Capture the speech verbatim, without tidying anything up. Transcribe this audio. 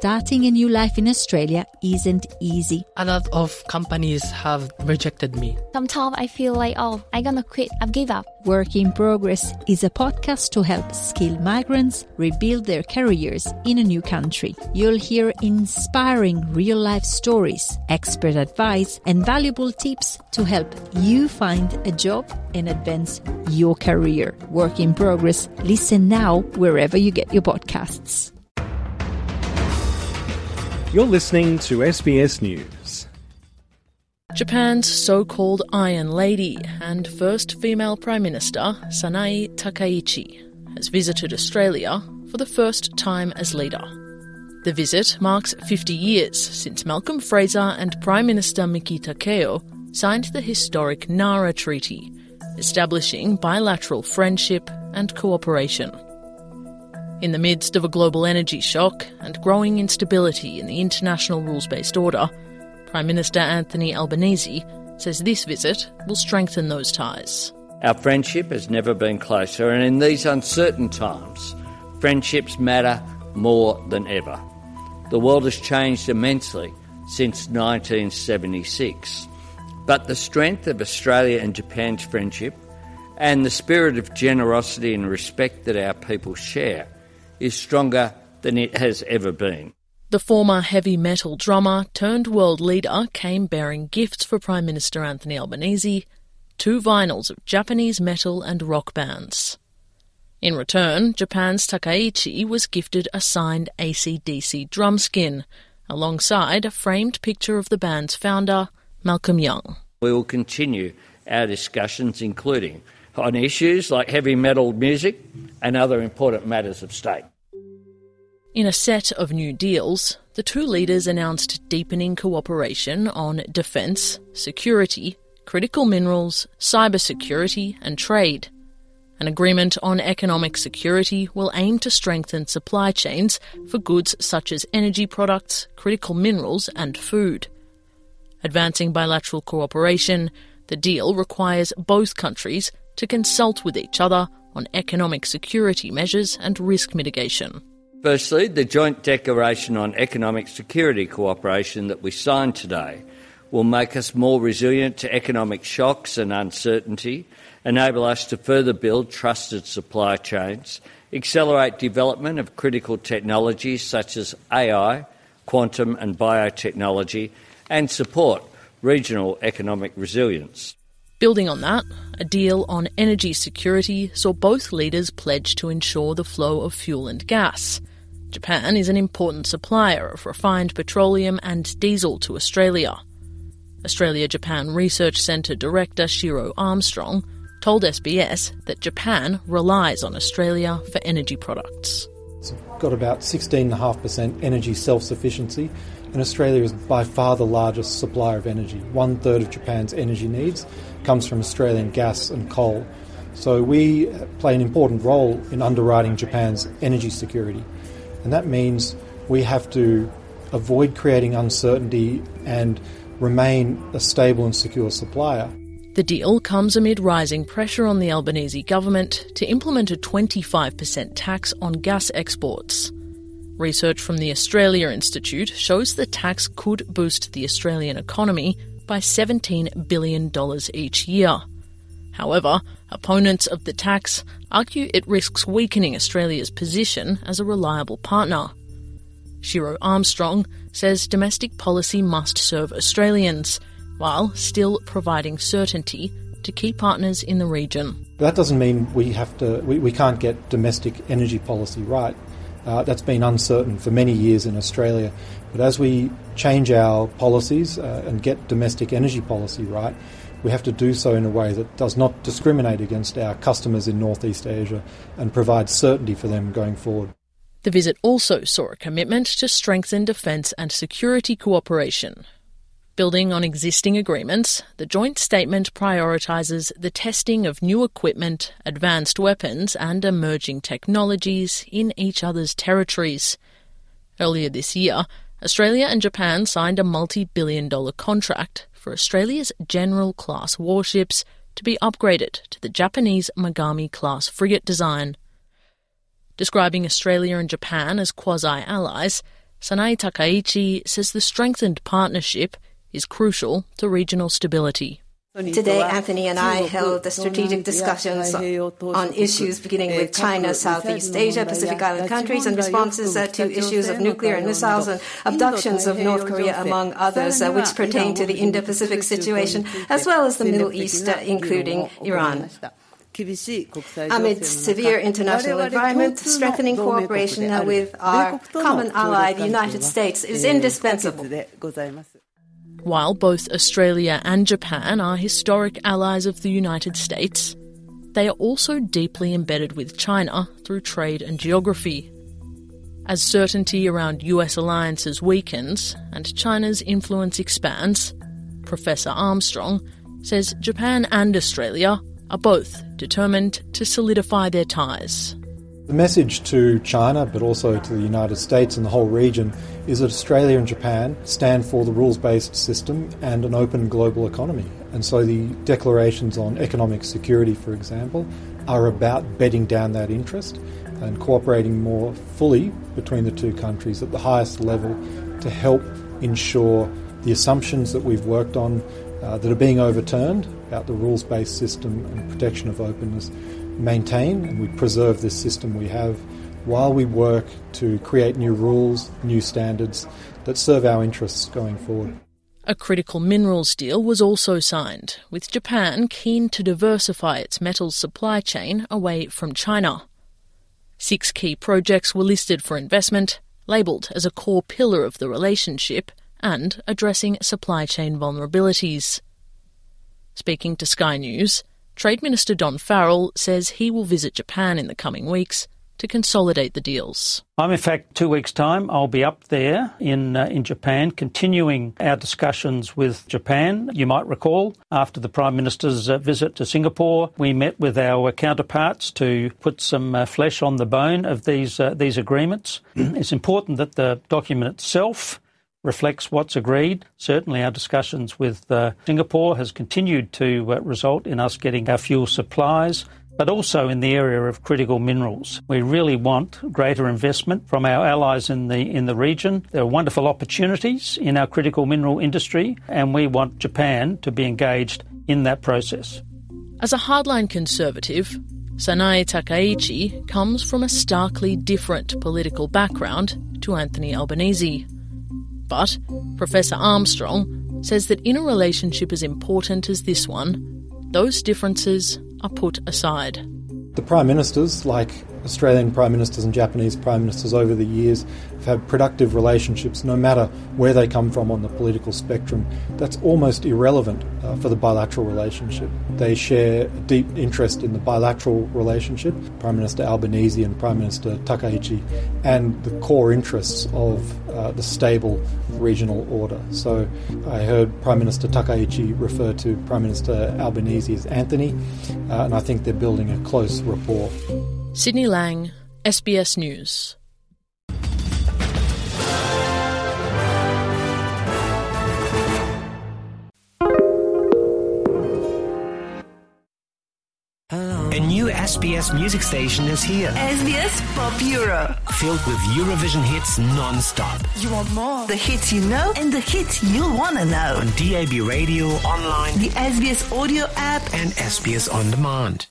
starting a new life in Australia isn't easy. A lot of companies have rejected me. Sometimes I feel like, oh, I'm gonna quit, I've give up. Work in Progress is a podcast to help skilled migrants rebuild their careers in a new country. You'll hear inspiring real-life stories, expert advice, and valuable tips to help you find a job and advance your career. Work in Progress. Listen now wherever you get your podcasts. You're listening to S B S News. Japan's so-called Iron Lady and first female Prime Minister, Sanae Takaichi, has visited Australia for the first time as leader. The visit marks fifty years since Malcolm Fraser and Prime Minister Miki Takeo signed the historic Nara Treaty, establishing bilateral friendship and cooperation. In the midst of a global energy shock and growing instability in the international rules-based order, Prime Minister Anthony Albanese says this visit will strengthen those ties. Our friendship has never been closer, and in these uncertain times, friendships matter more than ever. The world has changed immensely since nineteen seventy-six, but the strength of Australia and Japan's friendship and the spirit of generosity and respect that our people share is stronger than it has ever been. The former heavy metal drummer turned world leader came bearing gifts for Prime Minister Anthony Albanese, two vinyls of Japanese metal and rock bands. In return, Japan's Takaichi was gifted a signed A C D C drum skin, alongside a framed picture of the band's founder, Malcolm Young. We will continue our discussions, including on issues like heavy metal music and other important matters of state. In a set of new deals, the two leaders announced deepening cooperation on defence, security, critical minerals, cybersecurity and trade. An agreement on economic security will aim to strengthen supply chains for goods such as energy products, critical minerals and food. Advancing bilateral cooperation, the deal requires both countries to consult with each other on economic security measures and risk mitigation. Firstly, the joint declaration on economic security cooperation that we signed today will make us more resilient to economic shocks and uncertainty, enable us to further build trusted supply chains, accelerate development of critical technologies such as A I, quantum and biotechnology, and support regional economic resilience. Building on that, a deal on energy security saw both leaders pledge to ensure the flow of fuel and gas. Japan is an important supplier of refined petroleum and diesel to Australia. Australia-Japan Research Centre Director Shiro Armstrong told S B S that Japan relies on Australia for energy products. It's got about sixteen point five percent energy self-sufficiency, and Australia is by far the largest supplier of energy. One third of Japan's energy needs comes from Australian gas and coal. So we play an important role in underwriting Japan's energy security. And that means we have to avoid creating uncertainty and remain a stable and secure supplier. The deal comes amid rising pressure on the Albanese government to implement a twenty-five percent tax on gas exports. Research from the Australia Institute shows the tax could boost the Australian economy by seventeen billion dollars each year. However, opponents of the tax argue it risks weakening Australia's position as a reliable partner. Shiro Armstrong says domestic policy must serve Australians, while still providing certainty to key partners in the region. That doesn't mean we have to. We, we can't get domestic energy policy right. Uh, that's been uncertain for many years in Australia. But as we change our policies uh, and get domestic energy policy right, we have to do so in a way that does not discriminate against our customers in Northeast Asia and provide certainty for them going forward. The visit also saw a commitment to strengthen defence and security cooperation. Building on existing agreements, the joint statement prioritises the testing of new equipment, advanced weapons and emerging technologies in each other's territories. Earlier this year, Australia and Japan signed a multi-billion dollar contract for Australia's General-class warships to be upgraded to the Japanese Megami-class frigate design. Describing Australia and Japan as quasi-allies, Sanae Takaichi says the strengthened partnership is crucial to regional stability. Today, Anthony and I held strategic discussions on issues beginning with China, Southeast Asia, Pacific Island countries, and responses uh, to issues of nuclear and missiles and abductions of North Korea, among others, uh, which pertain to the Indo-Pacific situation, as well as the Middle East, uh, including Iran. Amid severe international environment, strengthening cooperation uh, with our common ally, the United States, is indispensable. While both Australia and Japan are historic allies of the United States, they are also deeply embedded with China through trade and geography. As certainty around U S alliances weakens and China's influence expands, Professor Armstrong says Japan and Australia are both determined to solidify their ties. The message to China, but also to the United States and the whole region, is that Australia and Japan stand for the rules-based system and an open global economy. And so the declarations on economic security, for example, are about bedding down that interest and cooperating more fully between the two countries at the highest level to help ensure the assumptions that we've worked on uh, that are being overturned about the rules-based system and protection of openness maintain, and we preserve this system we have while we work to create new rules, new standards that serve our interests going forward. A critical minerals deal was also signed, with Japan keen to diversify its metals supply chain away from China. Six key projects were listed for investment, labelled as a core pillar of the relationship and addressing supply chain vulnerabilities. Speaking to Sky News, Trade Minister Don Farrell says he will visit Japan in the coming weeks to consolidate the deals. I'm in fact, two weeks' time, I'll be up there in uh, in Japan, continuing our discussions with Japan. You might recall, after the Prime Minister's uh, visit to Singapore, we met with our counterparts to put some uh, flesh on the bone of these uh, these agreements. It's important that the document itself reflects what's agreed. Certainly our discussions with uh, Singapore has continued to uh, result in us getting our fuel supplies, but also in the area of critical minerals. We really want greater investment from our allies in the in the region. There are wonderful opportunities in our critical mineral industry, and we want Japan to be engaged in that process. As a hardline conservative, Sanae Takaichi comes from a starkly different political background to Anthony Albanese. But Professor Armstrong says that in a relationship as important as this one, those differences are put aside. The Prime Ministers, like Australian Prime Ministers and Japanese Prime Ministers over the years, have had productive relationships no matter where they come from on the political spectrum. That's almost irrelevant uh, for the bilateral relationship. They share a deep interest in the bilateral relationship, Prime Minister Albanese and Prime Minister Takaichi, and the core interests of uh, the stable regional order. So I heard Prime Minister Takaichi refer to Prime Minister Albanese as Anthony, uh, and I think they're building a close rapport. Sydney Lang, S B S News. A new S B S music station is here. S B S Pop Euro. Filled with Eurovision hits non-stop. You want more? The hits you know and the hits you'll want to know. On D A B radio, online, the S B S audio app, and S B S On Demand.